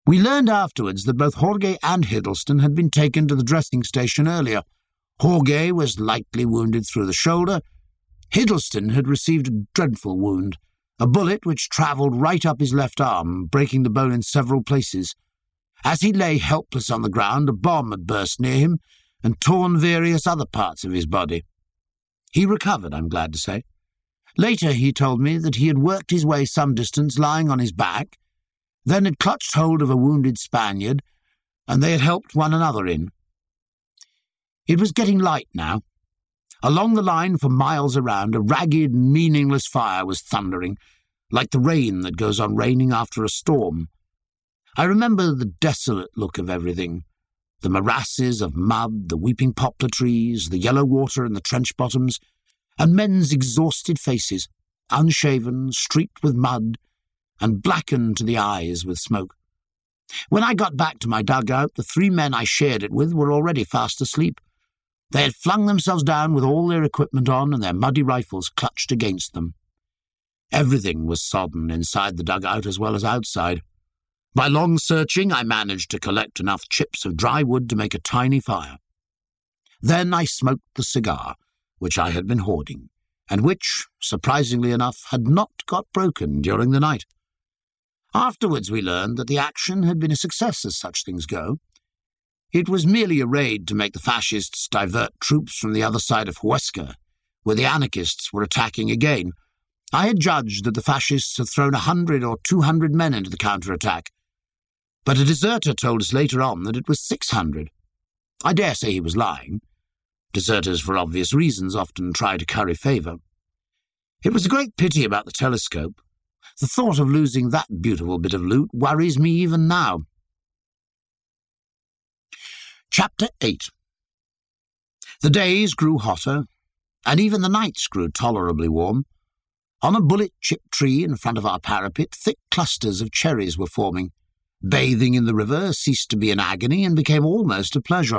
We learned afterwards that both Jorge and Hiddleston had been taken to the dressing station earlier. Jorge was lightly wounded through the shoulder. Hiddleston had received a dreadful wound, a bullet which travelled right up his left arm, breaking the bone in several places. As he lay helpless on the ground, a bomb had burst near him and torn various other parts of his body. He recovered, I'm glad to say. Later he told me that he had worked his way some distance lying on his back, then had clutched hold of a wounded Spaniard, and they had helped one another in. It was getting light now. Along the line for miles around, a ragged, meaningless fire was thundering, like the rain that goes on raining after a storm. I remember the desolate look of everything, the morasses of mud, the weeping poplar trees, the yellow water in the trench bottoms, and men's exhausted faces, unshaven, streaked with mud, and blackened to the eyes with smoke. When I got back to my dugout, the 3 men I shared it with were already fast asleep. They had flung themselves down with all their equipment on and their muddy rifles clutched against them. Everything was sodden inside the dugout as well as outside. By long searching, I managed to collect enough chips of dry wood to make a tiny fire. Then I smoked the cigar, which I had been hoarding, and which, surprisingly enough, had not got broken during the night. Afterwards we learned that the action had been a success as such things go. It was merely a raid to make the fascists divert troops from the other side of Huesca, where the anarchists were attacking again. I had judged that the fascists had thrown 100 or 200 men into the counterattack, but a deserter told us later on that it was 600. I dare say he was lying. Deserters, for obvious reasons, often try to curry favour. It was a great pity about the telescope. The thought of losing that beautiful bit of loot worries me even now. Chapter 8. The days grew hotter, and even the nights grew tolerably warm. On a bullet-chipped tree in front of our parapet, thick clusters of cherries were forming. Bathing in the river ceased to be an agony and became almost a pleasure.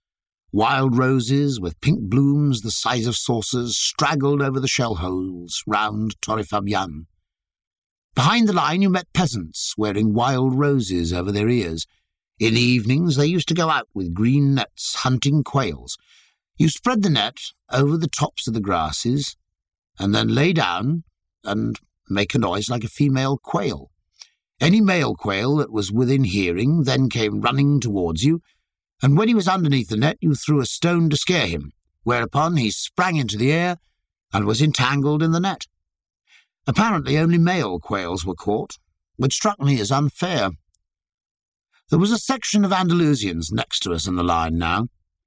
Wild roses with pink blooms the size of saucers straggled over the shell holes round Torre Fabian. Behind the line you met peasants wearing wild roses over their ears. In the evenings they used to go out with green nets hunting quails. You spread the net over the tops of the grasses and then lay down and make a noise like a female quail. Any male quail that was within hearing then came running towards you, and when he was underneath the net you threw a stone to scare him, whereupon he sprang into the air and was entangled in the net. Apparently only male quails were caught, which struck me as unfair. There was a section of Andalusians next to us in the line now.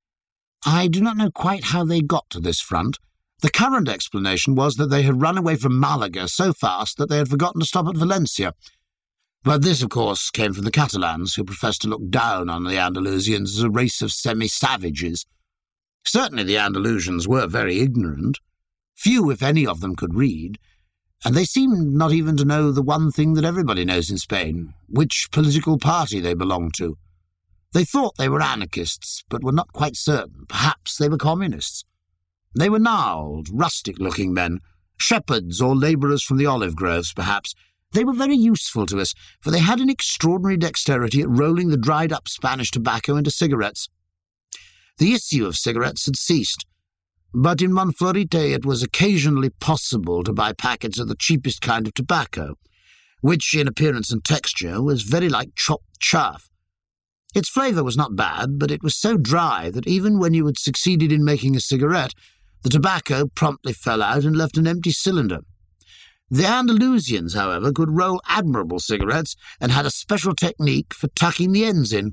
I do not know quite how they got to this front. The current explanation was that they had run away from Malaga so fast that they had forgotten to stop at Valencia. But this, of course, came from the Catalans, who professed to look down on the Andalusians as a race of semi-savages. Certainly the Andalusians were very ignorant. Few, if any, of them could read, and they seemed not even to know the one thing that everybody knows in Spain, which political party they belonged to. They thought they were anarchists, but were not quite certain. Perhaps they were communists. They were gnarled, rustic-looking men, shepherds or labourers from the olive groves, perhaps. They were very useful to us, for they had an extraordinary dexterity at rolling the dried-up Spanish tobacco into cigarettes. The issue of cigarettes had ceased, but in Monflorite it was occasionally possible to buy packets of the cheapest kind of tobacco, which, in appearance and texture, was very like chopped chaff. Its flavour was not bad, but it was so dry that even when you had succeeded in making a cigarette, the tobacco promptly fell out and left an empty cylinder. The Andalusians, however, could roll admirable cigarettes and had a special technique for tucking the ends in.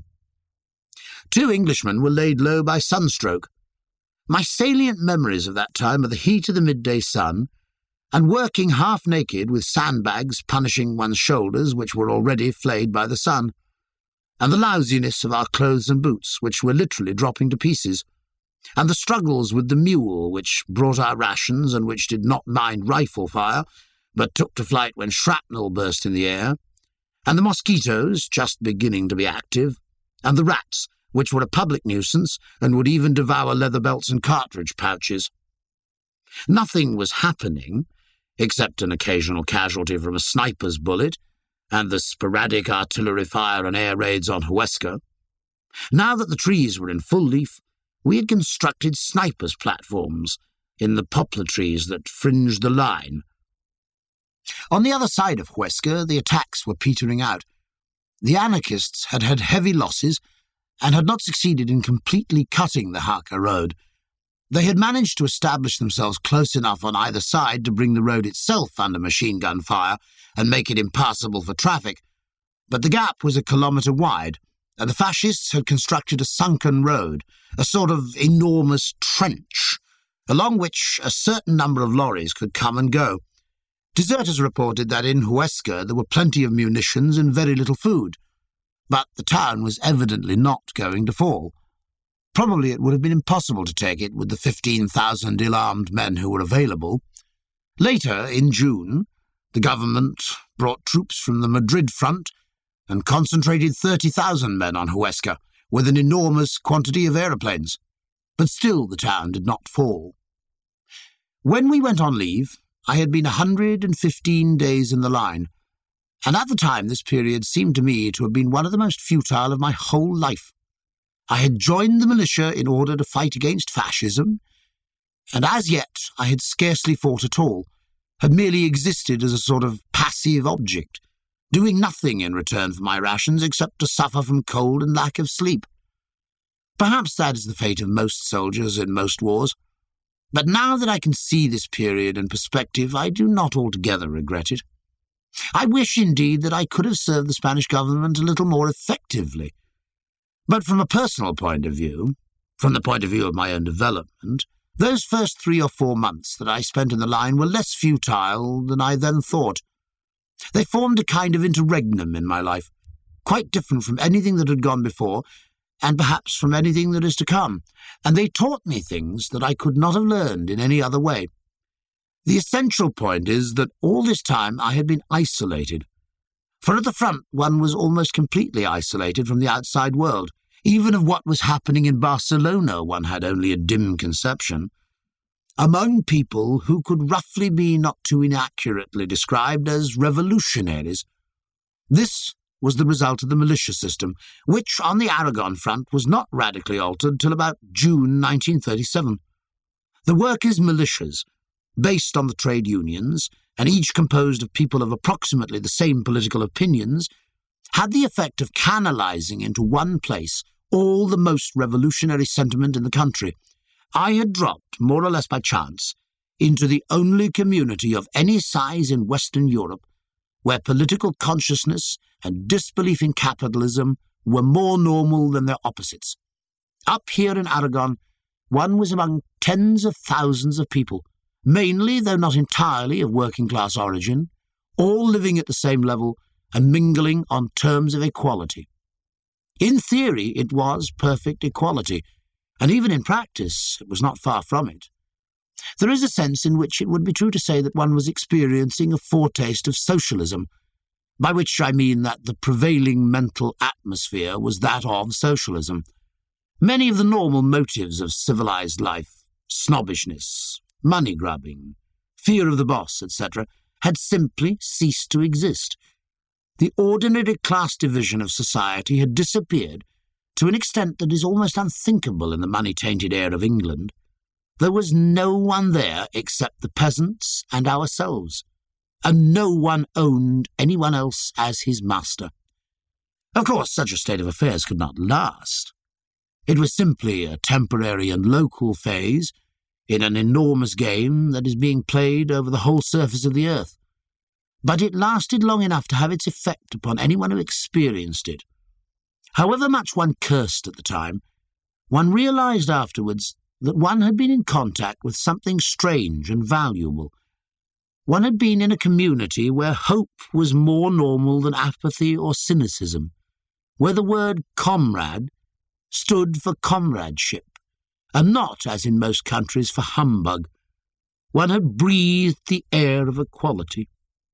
2 Englishmen were laid low by sunstroke. My salient memories of that time are the heat of the midday sun, and working half-naked with sandbags punishing one's shoulders, which were already flayed by the sun, and the lousiness of our clothes and boots, which were literally dropping to pieces, and the struggles with the mule, which brought our rations and which did not mind rifle fire, but took to flight when shrapnel burst in the air, and the mosquitoes, just beginning to be active, and the rats, which were a public nuisance and would even devour leather belts and cartridge pouches. Nothing was happening, except an occasional casualty from a sniper's bullet, and the sporadic artillery fire and air raids on Huesca. Now that the trees were in full leaf, we had constructed snipers' platforms in the poplar trees that fringed the line. On the other side of Huesca, the attacks were petering out. The anarchists had had heavy losses and had not succeeded in completely cutting the Jaca road. They had managed to establish themselves close enough on either side to bring the road itself under machine gun fire and make it impassable for traffic, but the gap was a kilometre wide, and the fascists had constructed a sunken road, a sort of enormous trench, along which a certain number of lorries could come and go. Deserters reported that in Huesca there were plenty of munitions and very little food, but the town was evidently not going to fall. Probably it would have been impossible to take it with the 15,000 ill-armed men who were available. Later, in June, the government brought troops from the Madrid front and concentrated 30,000 men on Huesca with an enormous quantity of aeroplanes. But still the town did not fall. When we went on leave, I had been 115 days in the line, and at the time this period seemed to me to have been one of the most futile of my whole life. I had joined the militia in order to fight against fascism, and as yet I had scarcely fought at all, had merely existed as a sort of passive object, doing nothing in return for my rations except to suffer from cold and lack of sleep. Perhaps that is the fate of most soldiers in most wars, but now that I can see this period in perspective, I do not altogether regret it. I wish, indeed, that I could have served the Spanish government a little more effectively. But from a personal point of view, from the point of view of my own development, those first 3 or 4 months that I spent in the line were less futile than I then thought. They formed a kind of interregnum in my life, quite different from anything that had gone before, and perhaps from anything that is to come, and they taught me things that I could not have learned in any other way. The essential point is that all this time I had been isolated. For at the front one was almost completely isolated from the outside world. Even of what was happening in Barcelona one had only a dim conception. Among people who could roughly be not too inaccurately described as revolutionaries. This was the result of the militia system, which on the Aragon front was not radically altered till about June 1937. The workers' militias, based on the trade unions, and each composed of people of approximately the same political opinions, had the effect of canalizing into one place all the most revolutionary sentiment in the country. I had dropped, more or less by chance, into the only community of any size in Western Europe where political consciousness and disbelief in capitalism were more normal than their opposites. Up here in Aragon, one was among tens of thousands of people, mainly, though not entirely, of working-class origin, all living at the same level and mingling on terms of equality. In theory, it was perfect equality, and even in practice, it was not far from it. There is a sense in which it would be true to say that one was experiencing a foretaste of socialism, by which I mean that the prevailing mental atmosphere was that of socialism. Many of the normal motives of civilized life, snobbishness, money-grubbing, fear of the boss, etc., had simply ceased to exist. The ordinary class division of society had disappeared to an extent that is almost unthinkable in the money-tainted air of England. There was no one there except the peasants and ourselves, and no one owned anyone else as his master. Of course, such a state of affairs could not last. It was simply a temporary and local phase in an enormous game that is being played over the whole surface of the earth. But it lasted long enough to have its effect upon anyone who experienced it. However much one cursed at the time, one realized afterwards that one had been in contact with something strange and valuable. One had been in a community where hope was more normal than apathy or cynicism, where the word comrade stood for comradeship, and not, as in most countries, for humbug. One had breathed the air of equality.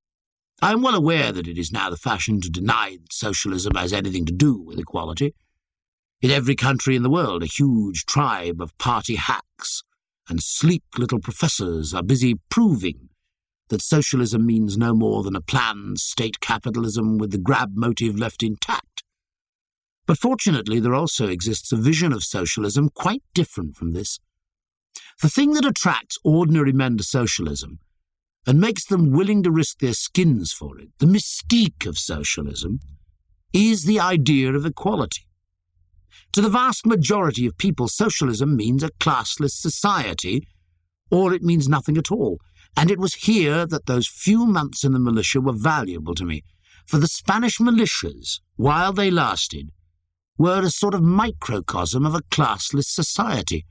I am well aware that it is now the fashion to deny that socialism has anything to do with equality. In every country in the world, a huge tribe of party hacks and sleek little professors are busy proving that socialism means no more than a planned state capitalism with the grab motive left intact. But fortunately, there also exists a vision of socialism quite different from this. The thing that attracts ordinary men to socialism and makes them willing to risk their skins for it, the mystique of socialism, is the idea of equality. To the vast majority of people, socialism means a classless society, or it means nothing at all. And it was here that those few months in the militia were valuable to me, for the Spanish militias, while they lasted, were a sort of microcosm of a classless society.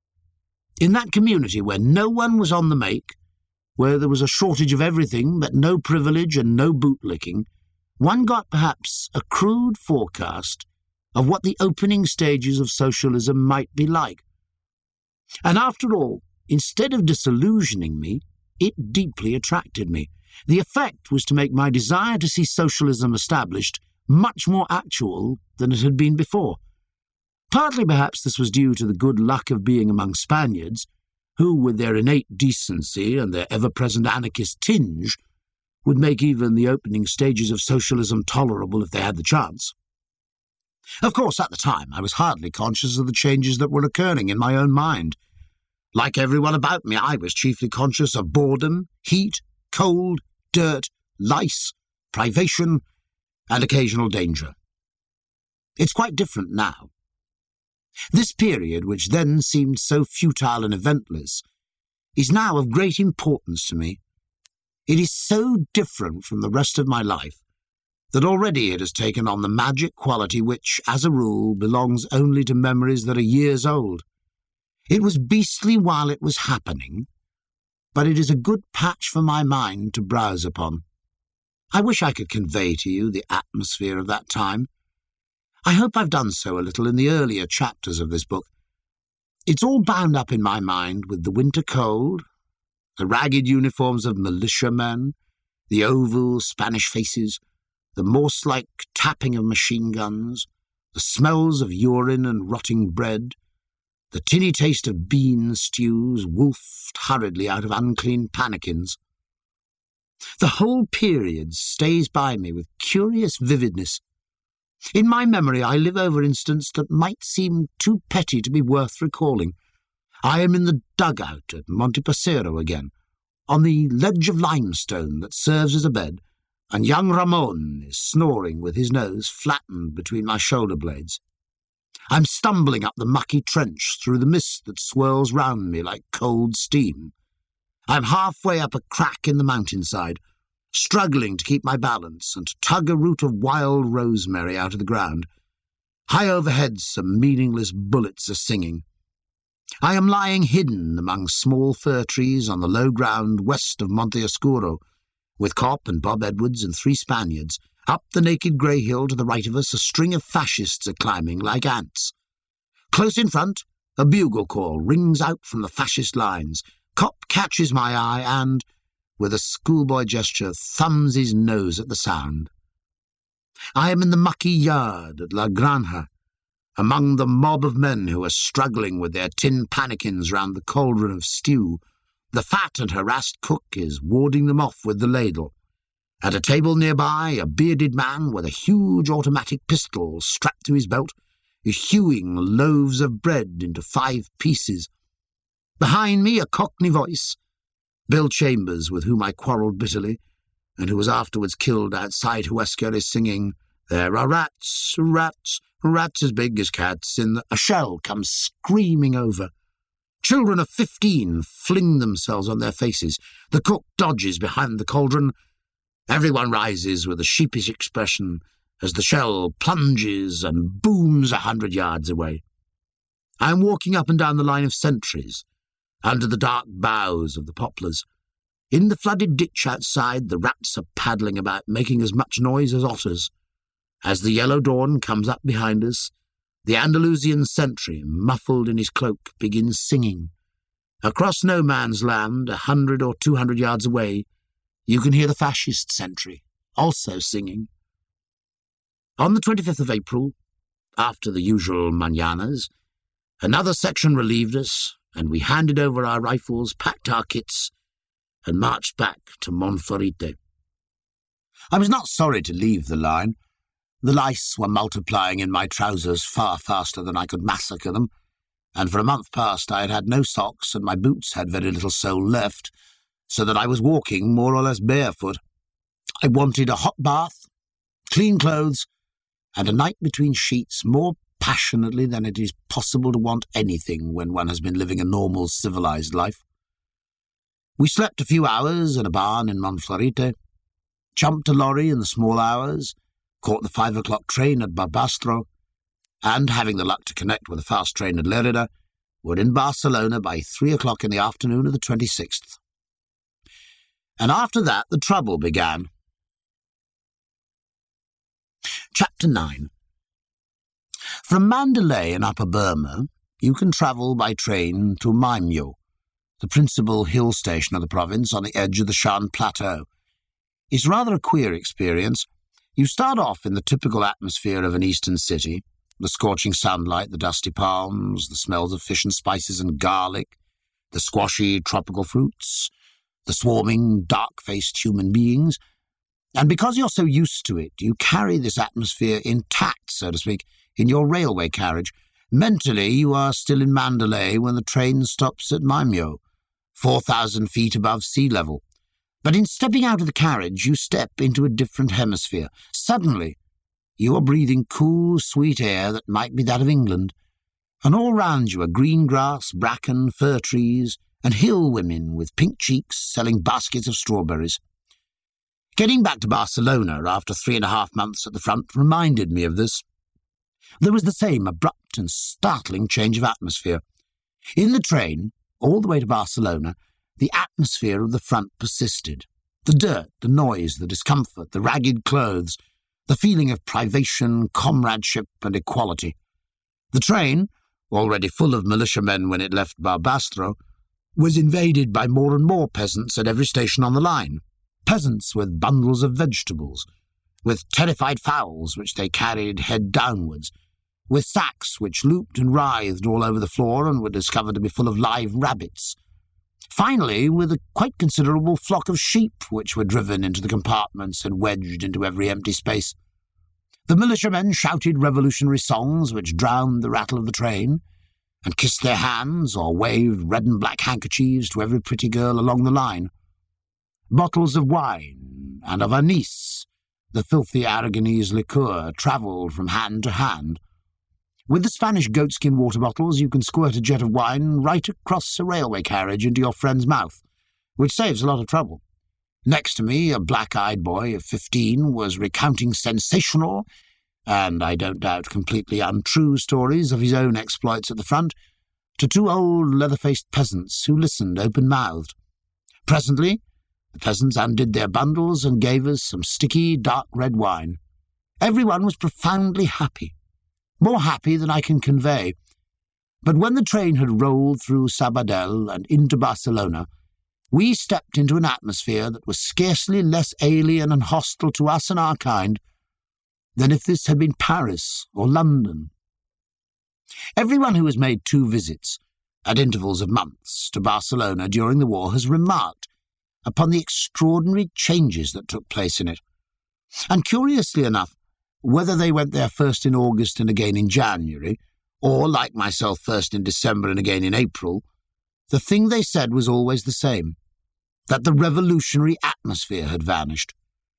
In that community where no one was on the make, where there was a shortage of everything but no privilege and no bootlicking, one got perhaps a crude forecast of what the opening stages of socialism might be like. And after all, instead of disillusioning me, it deeply attracted me. The effect was to make my desire to see socialism established much more actual than it had been before. Partly perhaps this was due to the good luck of being among Spaniards, who, with their innate decency and their ever-present anarchist tinge, would make even the opening stages of socialism tolerable if they had the chance. Of course, at the time, I was hardly conscious of the changes that were occurring in my own mind. Like everyone about me, I was chiefly conscious of boredom, heat, cold, dirt, lice, privation, and occasional danger. It's quite different now. This period, which then seemed so futile and eventless, is now of great importance to me. It is so different from the rest of my life that already it has taken on the magic quality which, as a rule, belongs only to memories that are years old. It was beastly while it was happening, but it is a good patch for my mind to browse upon. I wish I could convey to you the atmosphere of that time. I hope I've done so a little in the earlier chapters of this book. It's all bound up in my mind with the winter cold, the ragged uniforms of militiamen, the oval Spanish faces, the Morse-like tapping of machine guns, the smells of urine and rotting bread, the tinny taste of bean stews wolfed hurriedly out of unclean pannikins. The whole period stays by me with curious vividness. In my memory I live over incidents that might seem too petty to be worth recalling. I am in the dugout at Montepasero again, on the ledge of limestone that serves as a bed, and young Ramon is snoring with his nose flattened between my shoulder blades. I'm stumbling up the mucky trench through the mist that swirls round me like cold steam. I'm halfway up a crack in the mountainside, struggling to keep my balance and to tug a root of wild rosemary out of the ground. High overhead some meaningless bullets are singing. I am lying hidden among small fir trees on the low ground west of Monte Oscuro, with Kopp and Bob Edwards and 3 Spaniards. Up the naked grey hill to the right of us a string of fascists are climbing like ants. Close in front, a bugle call rings out from the fascist lines. Kopp catches my eye and, with a schoolboy gesture, thumbs his nose at the sound. I am in the mucky yard at La Granja, among the mob of men who are struggling with their tin pannikins round the cauldron of stew. The fat and harassed cook is warding them off with the ladle. At a table nearby, a bearded man with a huge automatic pistol strapped to his belt is hewing loaves of bread into 5 pieces. Behind me, a Cockney voice, Bill Chambers, with whom I quarrelled bitterly, and who was afterwards killed outside Huesca, is singing, "There are rats, rats, rats as big as cats in the—" A shell comes screaming over. Children of 15 fling themselves on their faces. The cook dodges behind the cauldron. Everyone rises with a sheepish expression as the shell plunges and booms 100 yards away. I am walking up and down the line of sentries, under the dark boughs of the poplars. In the flooded ditch outside, the rats are paddling about, making as much noise as otters. As the yellow dawn comes up behind us, the Andalusian sentry, muffled in his cloak, begins singing. Across no man's land, 100 or 200 yards away, you can hear the fascist sentry, also singing. On the 25th of April, after the usual mañanas, another section relieved us, and we handed over our rifles, packed our kits, and marched back to Monforite. I was not sorry to leave the line. The lice were multiplying in my trousers far faster than I could massacre them, and for a month past I had had no socks and my boots had very little sole left, so that I was walking more or less barefoot. I wanted a hot bath, clean clothes, and a night between sheets more passionately than it is possible to want anything when one has been living a normal, civilized life. We slept a few hours in a barn in Monforite, jumped a lorry in the small hours, caught the 5 o'clock train at Barbastro, and, having the luck to connect with a fast train at Lerida, were in Barcelona by 3 o'clock in the afternoon of the 26th. And after that the trouble began. Chapter 9. From Mandalay in Upper Burma, you can travel by train to Maimyo, the principal hill station of the province on the edge of the Shan Plateau. It's rather a queer experience. You start off in the typical atmosphere of an eastern city, the scorching sunlight, the dusty palms, the smells of fish and spices and garlic, the squashy tropical fruits, the swarming, dark-faced human beings. And because you're so used to it, you carry this atmosphere intact, so to speak, in your railway carriage. Mentally, you are still in Mandalay when the train stops at Maimyo, 4,000 feet above sea level. But in stepping out of the carriage, you step into a different hemisphere. Suddenly, you are breathing cool, sweet air that might be that of England, and all round you are green grass, bracken, fir trees, and hill women with pink cheeks selling baskets of strawberries. Getting back to Barcelona after 3.5 months at the front reminded me of this. There was the same abrupt and startling change of atmosphere. In the train, all the way to Barcelona, the atmosphere of the front persisted. The dirt, the noise, the discomfort, the ragged clothes, the feeling of privation, comradeship, and equality. The train, already full of militiamen when it left Barbastro, was invaded by more and more peasants at every station on the line. Peasants with bundles of vegetables, with terrified fowls which they carried head downwards, with sacks which looped and writhed all over the floor and were discovered to be full of live rabbits. Finally, with a quite considerable flock of sheep which were driven into the compartments and wedged into every empty space. The militiamen shouted revolutionary songs which drowned the rattle of the train, and kissed their hands or waved red and black handkerchiefs to every pretty girl along the line. Bottles of wine and of anise, the filthy Aragonese liqueur, travelled from hand to hand. With the Spanish goatskin water bottles, you can squirt a jet of wine right across a railway carriage into your friend's mouth, which saves a lot of trouble. Next to me, a black-eyed boy of 15 was recounting sensational, and I don't doubt completely untrue, stories of his own exploits at the front to 2 old leather-faced peasants who listened open-mouthed. Presently, the peasants undid their bundles and gave us some sticky, dark red wine. Everyone was profoundly happy. More happy than I can convey. But when the train had rolled through Sabadell and into Barcelona, we stepped into an atmosphere that was scarcely less alien and hostile to us and our kind than if this had been Paris or London. Everyone who has made 2 visits, at intervals of months, to Barcelona during the war has remarked upon the extraordinary changes that took place in it. And curiously enough, whether they went there first in August and again in January, or, like myself, first in December and again in April, the thing they said was always the same, that the revolutionary atmosphere had vanished.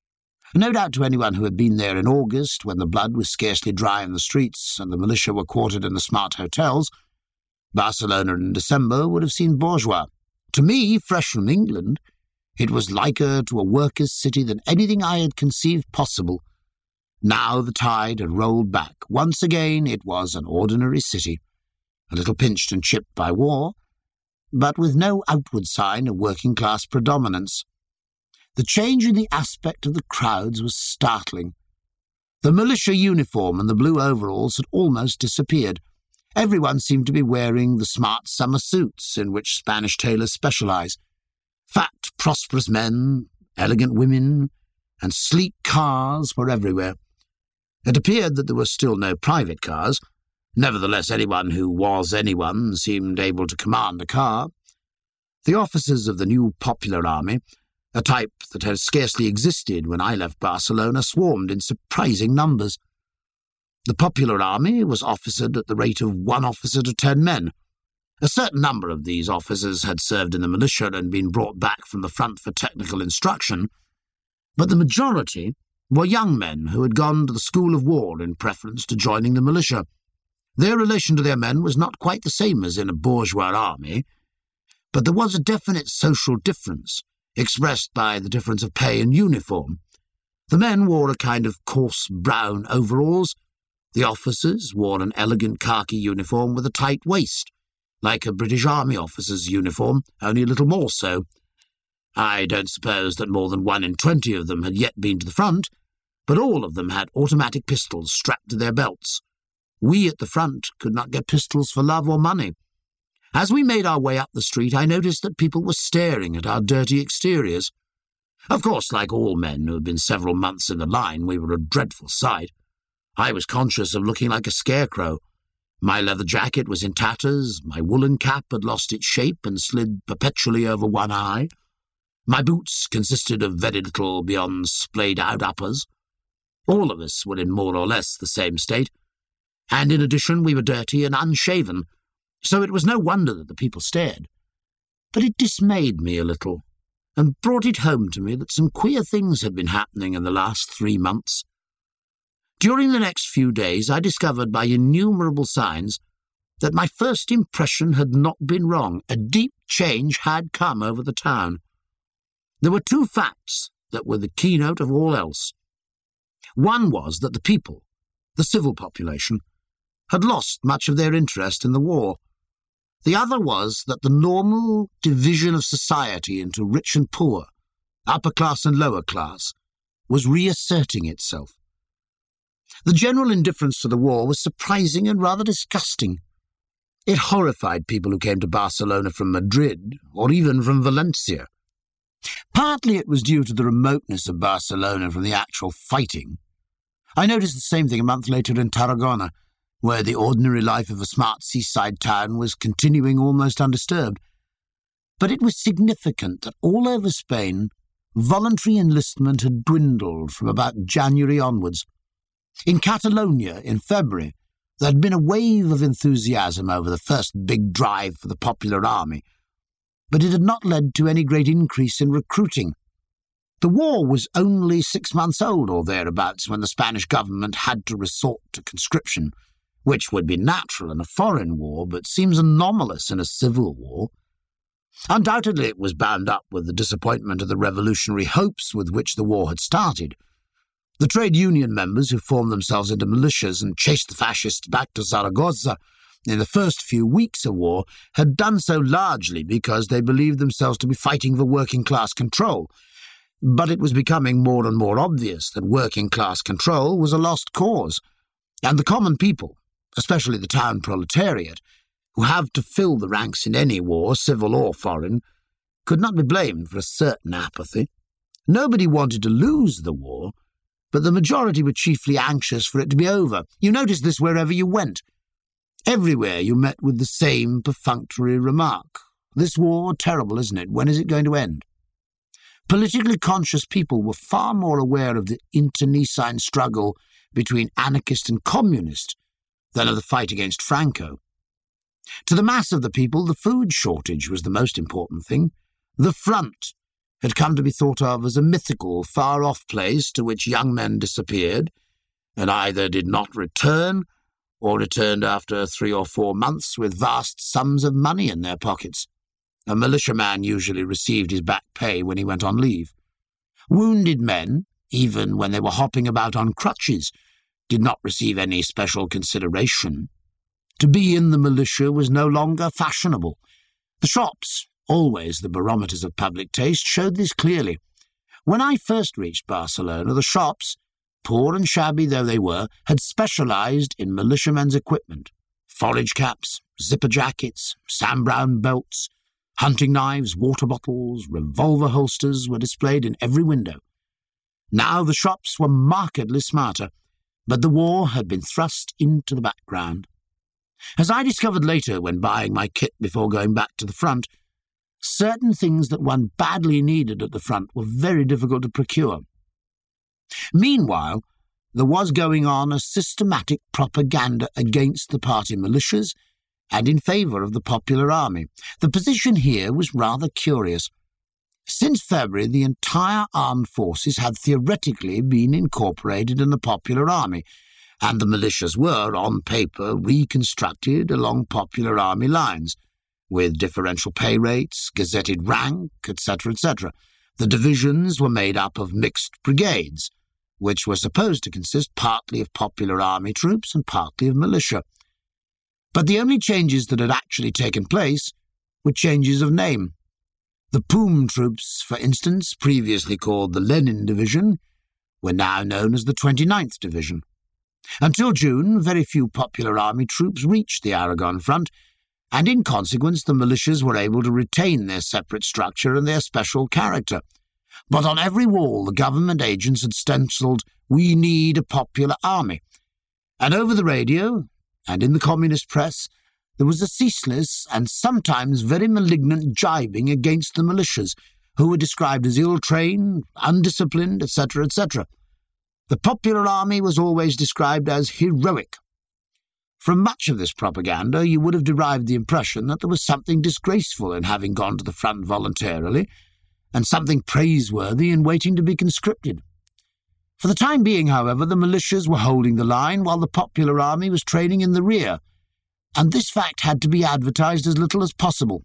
No doubt to anyone who had been there in August, when the blood was scarcely dry in the streets and the militia were quartered in the smart hotels, Barcelona in December would have seemed bourgeois. To me, fresh from England, it was liker to a workers' city than anything I had conceived possible. Now the tide had rolled back. Once again it was an ordinary city, a little pinched and chipped by war, but with no outward sign of working-class predominance. The change in the aspect of the crowds was startling. The militia uniform and the blue overalls had almost disappeared. Everyone seemed to be wearing the smart summer suits in which Spanish tailors specialize. Fat, prosperous men, elegant women, and sleek cars were everywhere. It appeared that there were still no private cars. Nevertheless, anyone who was anyone seemed able to command a car. The officers of the new Popular Army, a type that had scarcely existed when I left Barcelona, swarmed in surprising numbers. The Popular Army was officered at the rate of 1 officer to 10 men. A certain number of these officers had served in the militia and been brought back from the front for technical instruction, but the majority were young men who had gone to the School of War in preference to joining the militia. Their relation to their men was not quite the same as in a bourgeois army, but there was a definite social difference, expressed by the difference of pay and uniform. The men wore a kind of coarse brown overalls. The officers wore an elegant khaki uniform with a tight waist, like a British Army officer's uniform, only a little more so. I don't suppose that more than 1 in 20 of them had yet been to the front, but all of them had automatic pistols strapped to their belts. We at the front could not get pistols for love or money. As we made our way up the street, I noticed that people were staring at our dirty exteriors. Of course, like all men who had been several months in the line, we were a dreadful sight. I was conscious of looking like a scarecrow. My leather jacket was in tatters, my woolen cap had lost its shape and slid perpetually over one eye. My boots consisted of very little beyond splayed-out uppers. All of us were in more or less the same state, and in addition we were dirty and unshaven, so it was no wonder that the people stared. But it dismayed me a little, and brought it home to me that some queer things had been happening in the last 3 months. During the next few days I discovered by innumerable signs that my first impression had not been wrong. A deep change had come over the town. There were 2 facts that were the keynote of all else. One was that the people, the civil population, had lost much of their interest in the war. The other was that the normal division of society into rich and poor, upper class and lower class, was reasserting itself. The general indifference to the war was surprising and rather disgusting. It horrified people who came to Barcelona from Madrid, or even from Valencia. Partly it was due to the remoteness of Barcelona from the actual fighting. I noticed the same thing a month later in Tarragona, where the ordinary life of a smart seaside town was continuing almost undisturbed. But it was significant that all over Spain, voluntary enlistment had dwindled from about January onwards. In Catalonia, in February, there had been a wave of enthusiasm over the first big drive for the Popular Army, but it had not led to any great increase in recruiting. The war was only 6 months old or thereabouts when the Spanish government had to resort to conscription, which would be natural in a foreign war, but seems anomalous in a civil war. Undoubtedly it was bound up with the disappointment of the revolutionary hopes with which the war had started. The trade union members who formed themselves into militias and chased the fascists back to Zaragoza in the first few weeks of war had done so largely because they believed themselves to be fighting for working-class control. But it was becoming more and more obvious that working-class control was a lost cause, and the common people, especially the town proletariat, who have to fill the ranks in any war, civil or foreign, could not be blamed for a certain apathy. Nobody wanted to lose the war, but the majority were chiefly anxious for it to be over. You noticed this wherever you went. Everywhere you met with the same perfunctory remark. This war, terrible, isn't it? When is it going to end? Politically conscious people were far more aware of the internecine struggle between anarchist and communist than of the fight against Franco. To the mass of the people, the food shortage was the most important thing. The front had come to be thought of as a mythical, far-off place to which young men disappeared, and either did not return, or returned after 3 or 4 months with vast sums of money in their pockets. A militiaman usually received his back pay when he went on leave. Wounded men, even when they were hopping about on crutches, did not receive any special consideration. To be in the militia was no longer fashionable. The shops, always the barometers of public taste, showed this clearly. When I first reached Barcelona, the shops, poor and shabby though they were, had specialized in militiamen's equipment. Forage caps, zipper jackets, Sam Browne belts, hunting knives, water bottles, revolver holsters were displayed in every window. Now the shops were markedly smarter, but the war had been thrust into the background. As I discovered later when buying my kit before going back to the front, certain things that one badly needed at the front were very difficult to procure. Meanwhile, there was going on a systematic propaganda against the party militias and in favour of the Popular Army. The position here was rather curious. Since February, the entire armed forces had theoretically been incorporated in the Popular Army, and the militias were, on paper, reconstructed along Popular Army lines, with differential pay rates, gazetted rank, etc., etc. The divisions were made up of mixed brigades, which were supposed to consist partly of Popular Army troops and partly of militia. But the only changes that had actually taken place were changes of name. The POUM troops, for instance, previously called the Lenin Division, were now known as the 29th Division. Until June, very few Popular Army troops reached the Aragon front, and in consequence the militias were able to retain their separate structure and their special character. But on every wall the government agents had stenciled, "We need a popular army." And over the radio, and in the communist press, there was a ceaseless and sometimes very malignant jibing against the militias, who were described as ill-trained, undisciplined, etc., etc. The Popular Army was always described as heroic. From much of this propaganda you would have derived the impression that there was something disgraceful in having gone to the front voluntarily, and something praiseworthy in waiting to be conscripted. For the time being, however, the militias were holding the line while the Popular Army was training in the rear, and this fact had to be advertised as little as possible.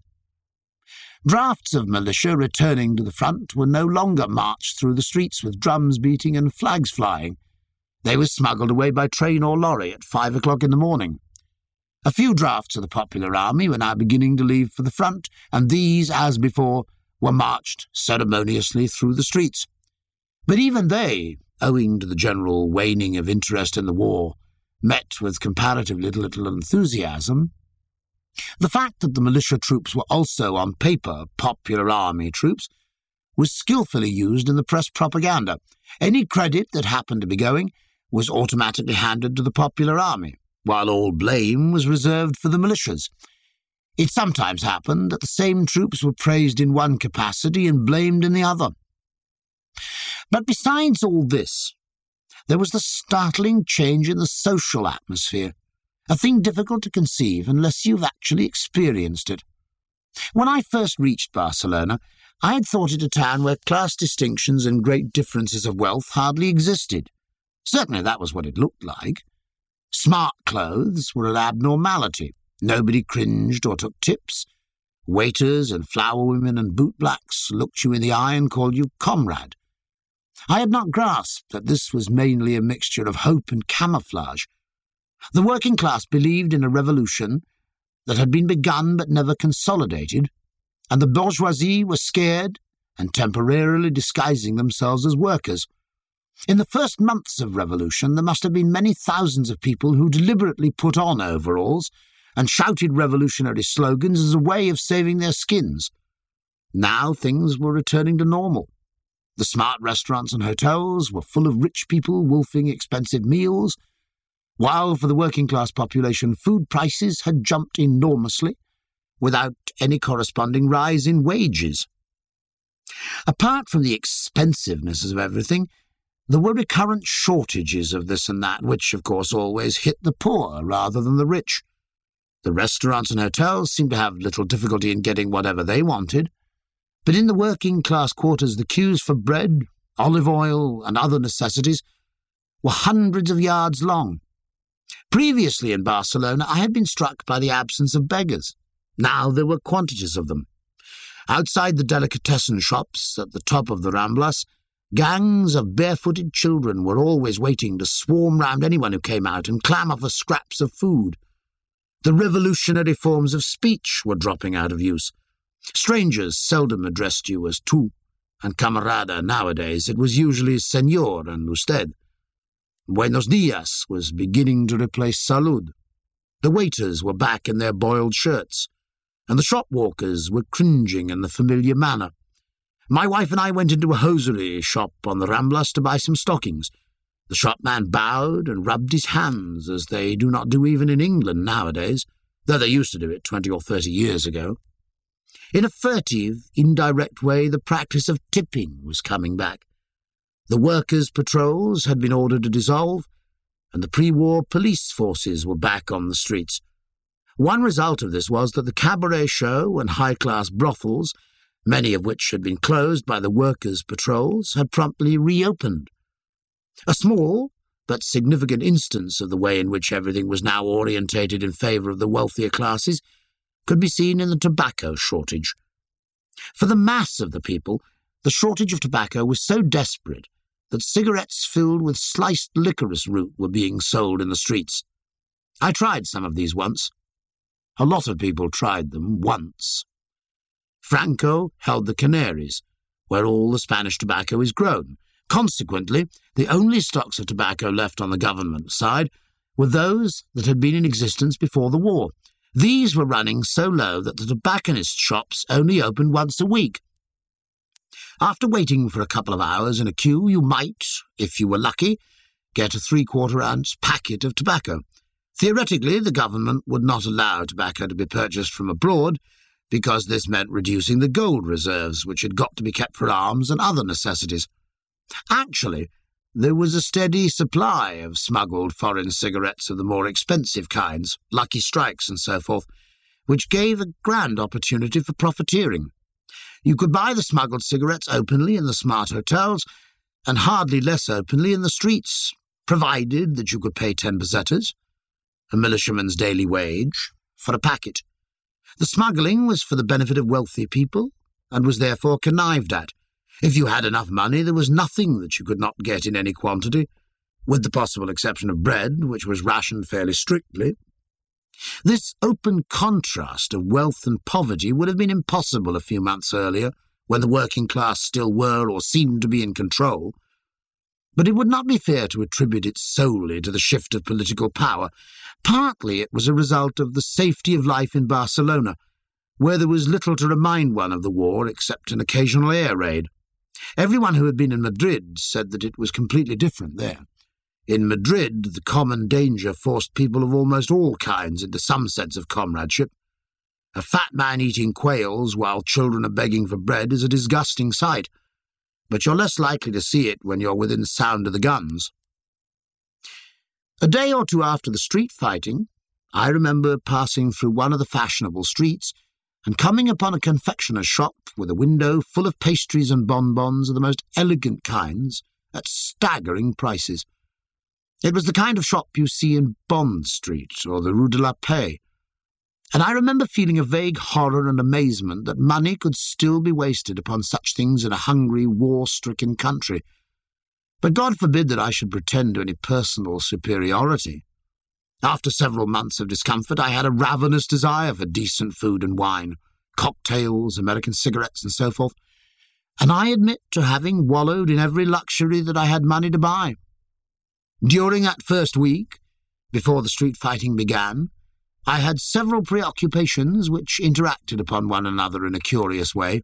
Drafts of militia returning to the front were no longer marched through the streets with drums beating and flags flying. They were smuggled away by train or lorry at 5 o'clock in the morning. A few drafts of the Popular Army were now beginning to leave for the front, and these, as before, were marched ceremoniously through the streets. But even they, owing to the general waning of interest in the war, met with comparatively little enthusiasm. The fact that the militia troops were also, on paper, Popular Army troops was skillfully used in the press propaganda. Any credit that happened to be going was automatically handed to the Popular Army, while all blame was reserved for the militias. It sometimes happened that the same troops were praised in one capacity and blamed in the other. But besides all this, there was the startling change in the social atmosphere, a thing difficult to conceive unless you've actually experienced it. When I first reached Barcelona, I had thought it a town where class distinctions and great differences of wealth hardly existed. Certainly that was what it looked like. Smart clothes were an abnormality. Nobody cringed or took tips. Waiters and flower women and bootblacks looked you in the eye and called you comrade. I had not grasped that this was mainly a mixture of hope and camouflage. The working class believed in a revolution that had been begun but never consolidated, and the bourgeoisie were scared and temporarily disguising themselves as workers. In the first months of revolution, there must have been many thousands of people who deliberately put on overalls and shouted revolutionary slogans as a way of saving their skins. Now things were returning to normal. The smart restaurants and hotels were full of rich people wolfing expensive meals, while for the working-class population food prices had jumped enormously without any corresponding rise in wages. Apart from the expensiveness of everything, there were recurrent shortages of this and that, which, of course, always hit the poor rather than the rich. The restaurants and hotels seemed to have little difficulty in getting whatever they wanted, but in the working-class quarters the queues for bread, olive oil, and other necessities were hundreds of yards long. Previously in Barcelona I had been struck by the absence of beggars. Now there were quantities of them. Outside the delicatessen shops at the top of the Ramblas, gangs of barefooted children were always waiting to swarm round anyone who came out and clamour for scraps of food. The revolutionary forms of speech were dropping out of use. Strangers seldom addressed you as tú and camarada nowadays. It was usually señor and usted. Buenos días was beginning to replace salud. The waiters were back in their boiled shirts, and the shop walkers were cringing in the familiar manner. My wife and I went into a hosiery shop on the Ramblas to buy some stockings. The shopman bowed and rubbed his hands, as they do not do even in England nowadays, though they used to do it 20 or 30 years ago. In a furtive, indirect way, the practice of tipping was coming back. The workers' patrols had been ordered to dissolve, and the pre-war police forces were back on the streets. One result of this was that the cabaret show and high-class brothels, many of which had been closed by the workers' patrols, had promptly reopened. A small but significant instance of the way in which everything was now orientated in favour of the wealthier classes could be seen in the tobacco shortage. For the mass of the people, the shortage of tobacco was so desperate that cigarettes filled with sliced licorice root were being sold in the streets. I tried some of these once. A lot of people tried them once. Franco held the Canaries, where all the Spanish tobacco is grown. Consequently, the only stocks of tobacco left on the government side were those that had been in existence before the war. These were running so low that the tobacconist shops only opened once a week. After waiting for a couple of hours in a queue, you might, if you were lucky, get a 3/4-ounce packet of tobacco. Theoretically, the government would not allow tobacco to be purchased from abroad, because this meant reducing the gold reserves, which had got to be kept for arms and other necessities. Actually, there was a steady supply of smuggled foreign cigarettes of the more expensive kinds, Lucky Strikes and so forth, which gave a grand opportunity for profiteering. You could buy the smuggled cigarettes openly in the smart hotels and hardly less openly in the streets, provided that you could pay 10 pesetas, a militiaman's daily wage, for a packet. The smuggling was for the benefit of wealthy people and was therefore connived at. If you had enough money, there was nothing that you could not get in any quantity, with the possible exception of bread, which was rationed fairly strictly. This open contrast of wealth and poverty would have been impossible a few months earlier, when the working class still were or seemed to be in control. But it would not be fair to attribute it solely to the shift of political power. Partly it was a result of the safety of life in Barcelona, where there was little to remind one of the war except an occasional air raid. Everyone who had been in Madrid said that it was completely different there. In Madrid, the common danger forced people of almost all kinds into some sense of comradeship. A fat man eating quails while children are begging for bread is a disgusting sight, but you're less likely to see it when you're within sound of the guns. A day or two after the street fighting, I remember passing through one of the fashionable streets and coming upon a confectioner's shop with a window full of pastries and bonbons of the most elegant kinds at staggering prices. It was the kind of shop you see in Bond Street or the Rue de la Paix, and I remember feeling a vague horror and amazement that money could still be wasted upon such things in a hungry, war-stricken country. But God forbid that I should pretend to any personal superiority. After several months of discomfort, I had a ravenous desire for decent food and wine, cocktails, American cigarettes, and so forth, and I admit to having wallowed in every luxury that I had money to buy. During that first week, before the street fighting began, I had several preoccupations which interacted upon one another in a curious way.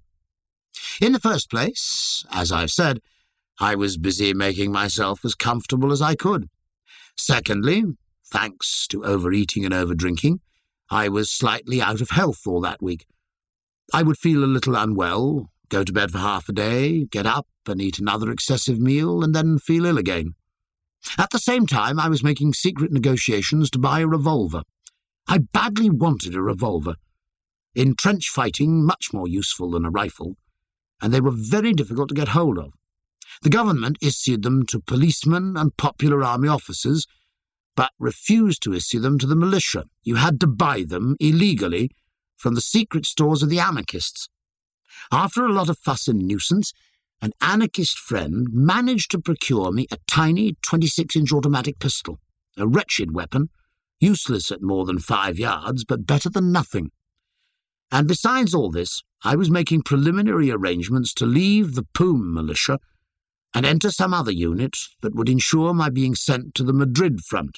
In the first place, as I've said, I was busy making myself as comfortable as I could. Secondly, thanks to overeating and overdrinking, I was slightly out of health all that week. I would feel a little unwell, go to bed for half a day, get up and eat another excessive meal, and then feel ill again. At the same time, I was making secret negotiations to buy a revolver. I badly wanted a revolver. In trench fighting, much more useful than a rifle, and they were very difficult to get hold of. The government issued them to policemen and popular army officers, but refused to issue them to the militia. You had to buy them illegally from the secret stores of the anarchists. After a lot of fuss and nuisance, an anarchist friend managed to procure me a tiny 26-inch automatic pistol, a wretched weapon, useless at more than 5 yards, but better than nothing. And besides all this, I was making preliminary arrangements to leave the POUM militia and enter some other unit that would ensure my being sent to the Madrid front.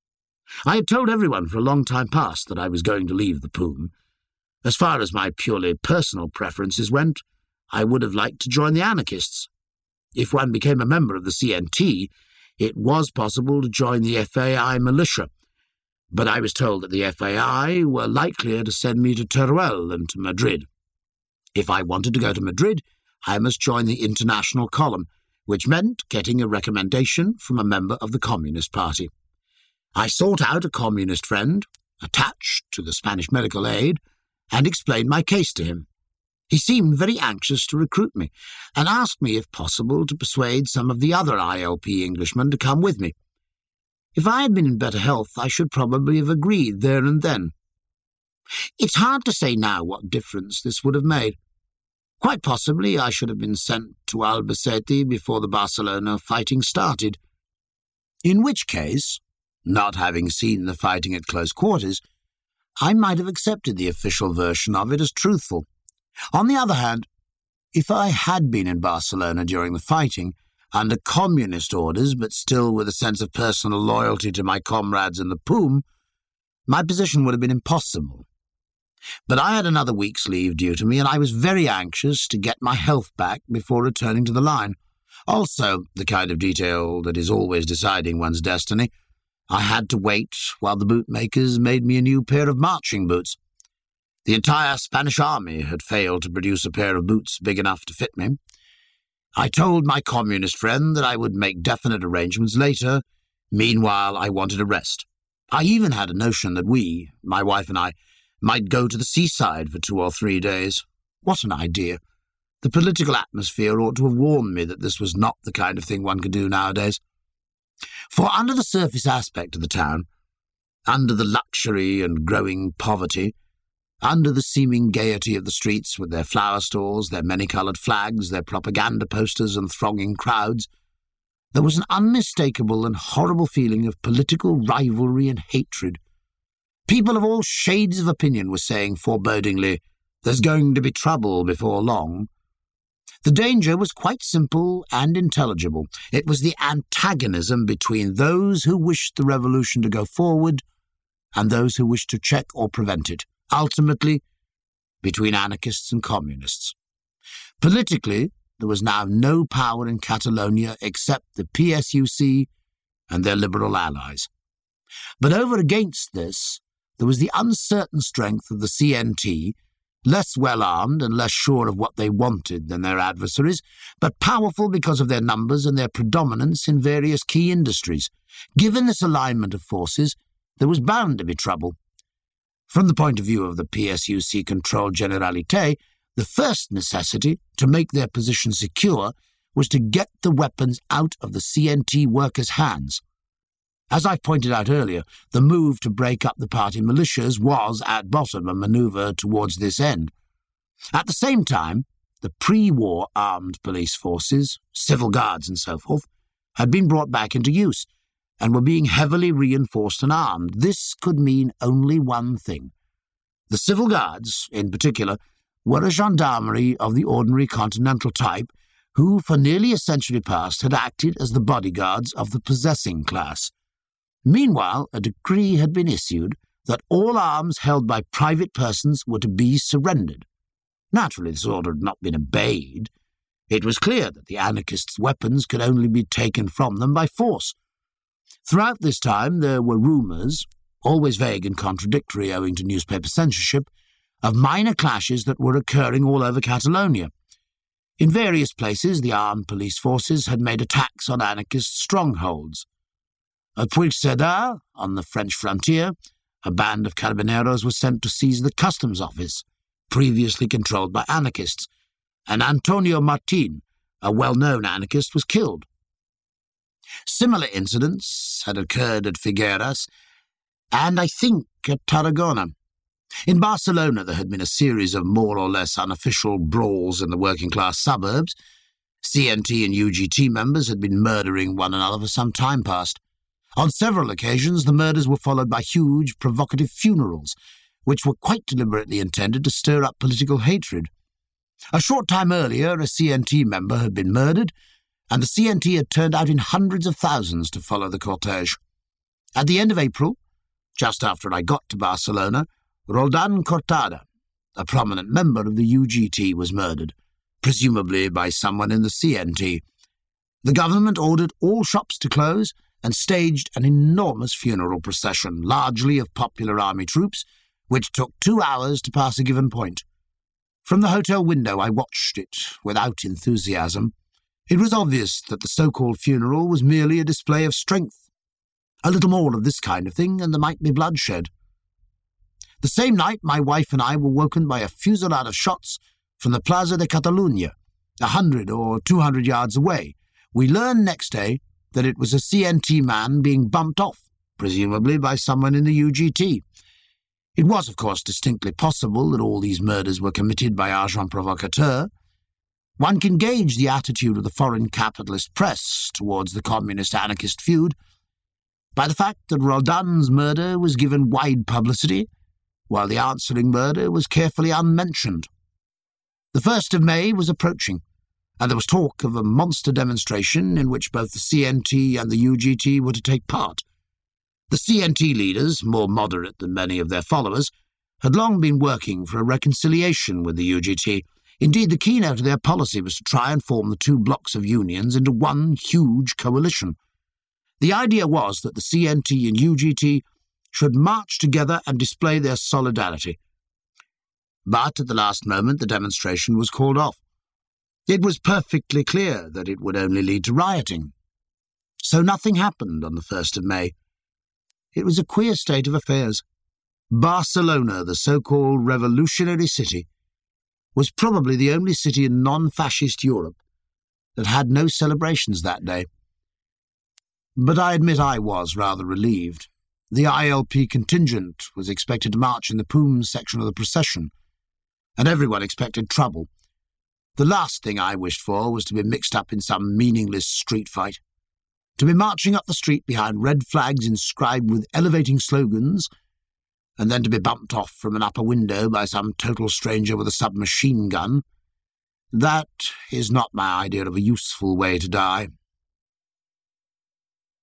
I had told everyone for a long time past that I was going to leave the POUM. As far as my purely personal preferences went, I would have liked to join the anarchists. If one became a member of the CNT, it was possible to join the FAI militia, but I was told that the FAI were likelier to send me to Teruel than to Madrid. If I wanted to go to Madrid, I must join the International Column, which meant getting a recommendation from a member of the Communist Party. I sought out a communist friend, attached to the Spanish medical aid, and explained my case to him. He seemed very anxious to recruit me, and asked me, if possible, to persuade some of the other ILP Englishmen to come with me. If I had been in better health, I should probably have agreed there and then. It's hard to say now what difference this would have made. Quite possibly I should have been sent to Albacete before the Barcelona fighting started. In which case, not having seen the fighting at close quarters, I might have accepted the official version of it as truthful. On the other hand, if I had been in Barcelona during the fighting, under communist orders but still with a sense of personal loyalty to my comrades in the POUM, my position would have been impossible. But I had another week's leave due to me, and I was very anxious to get my health back before returning to the line. Also, the kind of detail that is always deciding one's destiny, I had to wait while the bootmakers made me a new pair of marching boots. The entire Spanish army had failed to produce a pair of boots big enough to fit me. I told my communist friend that I would make definite arrangements later. Meanwhile, I wanted a rest. I even had a notion that we, my wife and I, might go to the seaside for 2 or 3 days. What an idea! The political atmosphere ought to have warned me that this was not the kind of thing one could do nowadays. For under the surface aspect of the town, under the luxury and growing poverty, under the seeming gaiety of the streets with their flower stalls, their many-coloured flags, their propaganda posters and thronging crowds, there was an unmistakable and horrible feeling of political rivalry and hatred. People of all shades of opinion were saying forebodingly, "There's going to be trouble before long." The danger was quite simple and intelligible. It was the antagonism between those who wished the revolution to go forward and those who wished to check or prevent it, ultimately between anarchists and communists. Politically, there was now no power in Catalonia except the PSUC and their liberal allies. But over against this, there was the uncertain strength of the CNT, less well-armed and less sure of what they wanted than their adversaries, but powerful because of their numbers and their predominance in various key industries. Given this alignment of forces, there was bound to be trouble. From the point of view of the PSUC-controlled Generalité, the first necessity to make their position secure was to get the weapons out of the CNT workers' hands. As I pointed out earlier, the move to break up the party militias was, at bottom, a manoeuvre towards this end. At the same time, the pre-war armed police forces, civil guards and so forth, had been brought back into use and were being heavily reinforced and armed. This could mean only one thing. The civil guards, in particular, were a gendarmerie of the ordinary continental type who, for nearly a century past, had acted as the bodyguards of the possessing class. Meanwhile, a decree had been issued that all arms held by private persons were to be surrendered. Naturally, this order had not been obeyed. It was clear that the anarchists' weapons could only be taken from them by force. Throughout this time there were rumours, always vague and contradictory owing to newspaper censorship, of minor clashes that were occurring all over Catalonia. In various places the armed police forces had made attacks on anarchist strongholds. At Puigcerdà, on the French frontier, a band of carabineros was sent to seize the customs office, previously controlled by anarchists, and Antonio Martín, a well-known anarchist, was killed. Similar incidents had occurred at Figueras, and I think at Tarragona. In Barcelona there had been a series of more or less unofficial brawls in the working-class suburbs. CNT and UGT members had been murdering one another for some time past. On several occasions the murders were followed by huge, provocative funerals, which were quite deliberately intended to stir up political hatred. A short time earlier a CNT member had been murdered, and the CNT had turned out in hundreds of thousands to follow the cortege. At the end of April, just after I got to Barcelona, Roldan Cortada, a prominent member of the UGT, was murdered, presumably by someone in the CNT. The government ordered all shops to close and staged an enormous funeral procession, largely of popular army troops, which took 2 hours to pass a given point. From the hotel window I watched it without enthusiasm. It was obvious that the so-called funeral was merely a display of strength. A little more of this kind of thing, and there might be bloodshed. The same night, my wife and I were woken by a fusillade of shots from the Plaza de Catalunya, 100 or 200 yards away. We learned next day that it was a CNT man being bumped off, presumably by someone in the UGT. It was, of course, distinctly possible that all these murders were committed by agents provocateurs. One can gauge the attitude of the foreign capitalist press towards the communist-anarchist feud by the fact that Roldan's murder was given wide publicity, while the answering murder was carefully unmentioned. The 1st of May was approaching, and there was talk of a monster demonstration in which both the CNT and the UGT were to take part. The CNT leaders, more moderate than many of their followers, had long been working for a reconciliation with the UGT. Indeed, the keynote of their policy was to try and form the two blocks of unions into one huge coalition. The idea was that the CNT and UGT should march together and display their solidarity. But at the last moment the demonstration was called off. It was perfectly clear that it would only lead to rioting. So nothing happened on the 1st of May. It was a queer state of affairs. Barcelona, the so-called revolutionary city, was probably the only city in non-fascist Europe that had no celebrations that day. But I admit I was rather relieved. The ILP contingent was expected to march in the POUM section of the procession, and everyone expected trouble. The last thing I wished for was to be mixed up in some meaningless street fight, to be marching up the street behind red flags inscribed with elevating slogans, and then to be bumped off from an upper window by some total stranger with a submachine gun. That is not my idea of a useful way to die.